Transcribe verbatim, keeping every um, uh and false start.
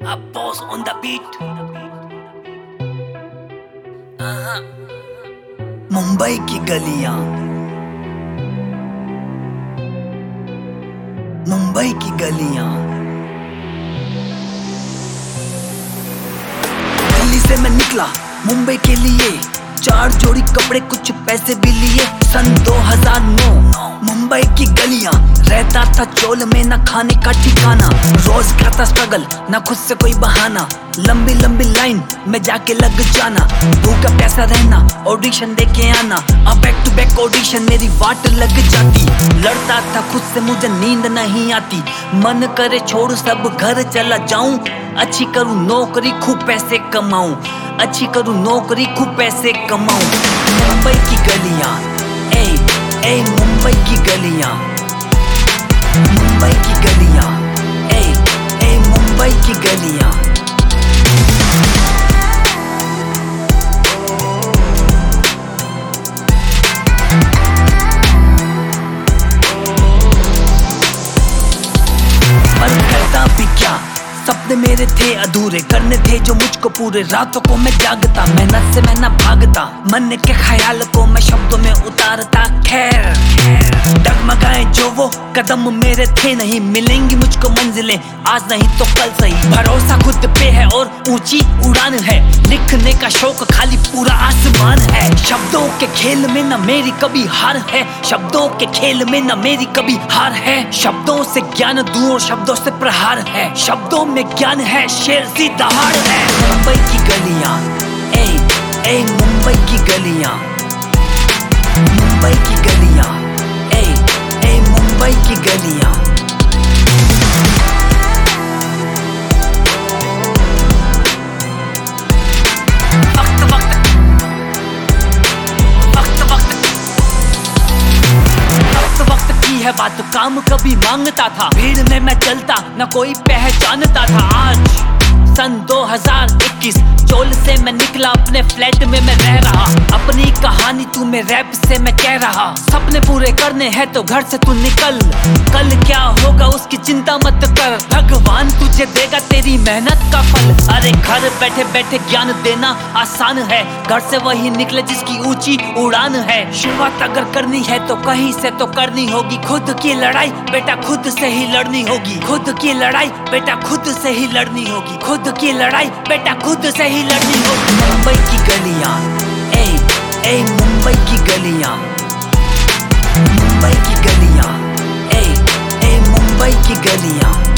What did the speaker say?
A boss on the beat. Uh-huh. Mumbai की गलियां, मुंबई की गलियां। दिल्ली से मैं निकला मुंबई के लिए, चार जोड़ी कपड़े कुछ पैसे भी लिए। सन दो हज़ार नौ मुंबई की गलियां, रहता था चोल में ना खाने का ठिकाना। रोज करता स्ट्रगल ना खुद से कोई बहाना, लंबी लंबी लाइन में जाके लग जाना। भूखा प्यासा रहना, ऑडिशन दे के आना, अब बैक टू बैक ऑडिशन मेरी वाट लग जाती। लड़ता था खुद से मुझे नींद नहीं आती, मन करे छोड़ सब घर चला जाऊं। अच्छी करूं नौकरी खूब पैसे कमाऊं, अच्छी करूं नौकरी खूब पैसे कमाऊं। मुंबई की गलियां, ए ए मुंबई की गलियां, मुंबई की गलियां, ए ए मुंबई की गलियां। पर करता भी क्या, सपने मेरे थे अधूरे, करने थे जो मुझको पूरे। रातों को मैं जागता, मेहनत से मैं ना भागता, मन के ख्याल को मैं शब्दों में उतारता। खैर डगमगाए जो वो कदम मेरे थे, नहीं मिलेंगी मुझको मंजिलें आज नहीं तो कल सही। भरोसा खुद पे है और ऊंची उड़ान है, लिखने का शौक खाली पूरा आसमान है। शब्दों के खेल में न मेरी कभी हार है, शब्दों के खेल में न मेरी कभी हार है। शब्दों से ज्ञान दूं और शब्दों से प्रहार है, शब्दों में ज्ञान है शेर सी दहाड़ है। मुंबई की गलियां, ए ए मुंबई की गलियां, मुंबई की गलियां, ए ए मुंबई की गलियां। वक्त वक्त वक्त वक्त वक्त वक्त की है बात, काम कभी मांगता था, भीड़ में मैं चलता न कोई पहचानता था। आज सन दो हज़ार इक्कीस, चोल से मैं निकला, अपने फ्लैट में मैं रह रहा। अपनी कहानी तू में रैप से मैं कह रहा, सपने पूरे करने हैं तो घर से तू निकल। कल क्या होगा उसकी चिंता मत कर, भगवान तुझे देगा तेरी मेहनत का फल। अरे घर बैठे बैठे ज्ञान देना आसान है, घर से वही निकले जिसकी ऊंची उड़ान है। शुरुआत अगर करनी है तो कहीं से तो करनी होगी, खुद की लड़ाई बेटा खुद से ही लड़नी होगी। खुद की लड़ाई बेटा खुद से ही लड़नी होगी, खुद की लड़ाई बेटा खुद से ही लड़नी होगी। मुंबई की गलियां, ए ए मुंबई की गलियां, मुंबई की गलियां, ए ए मुंबई की गलियां।